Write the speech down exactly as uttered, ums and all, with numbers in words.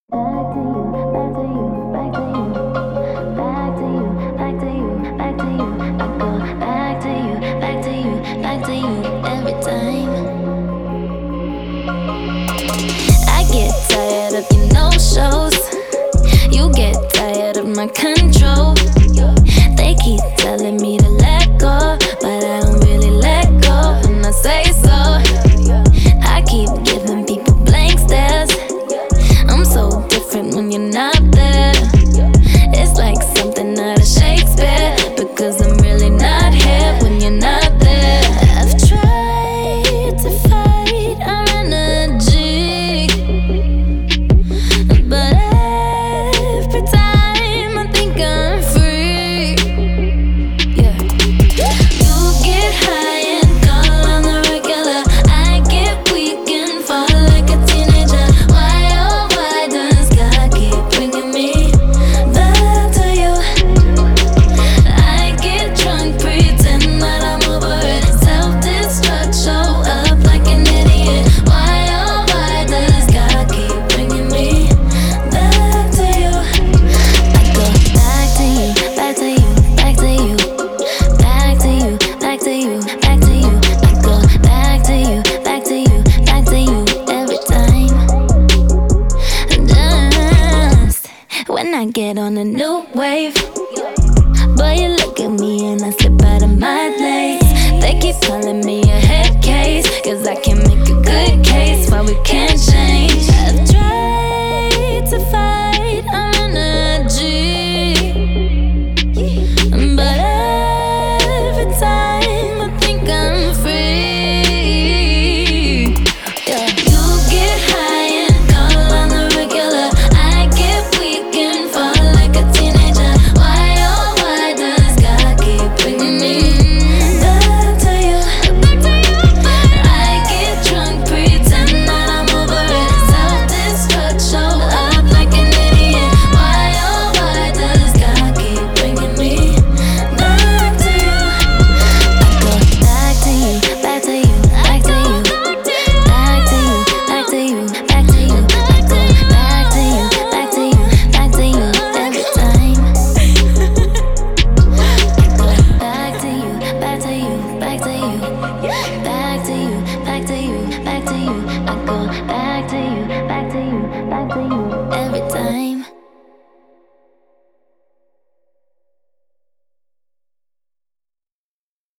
Back to you, back to you, back to you, back to you, back to you, back to you. I go back to you, back to you, back to you every time. I get tired of your no-shows. You get tired of my control. They keep telling me to let go, but I don't really let go when I say so. I keep giving people blank stares. I'm so different when you're not there. It's like something out of Shakespeare, because I'm really not here when you're not there. I've tried to fight our energy, but every time I think I'm free. Yeah. You get high and call on the regular. I get weak and fall like a teenager. Why, oh why does God keep bringing me back to you? I get drunk, pretend that I'm over it. Self-destruct, show up like an idiot. Why, oh why does God keep bringing me back to you? I go back to you, back to you, back to you, back to you, back to you, back to you. I go back to you, back to you, back to you every time. Just when I get on a new wave, boy, you look at me and I slip out of my lanes. They keep calling me a head case, cause I can make a good case why we can't change. I've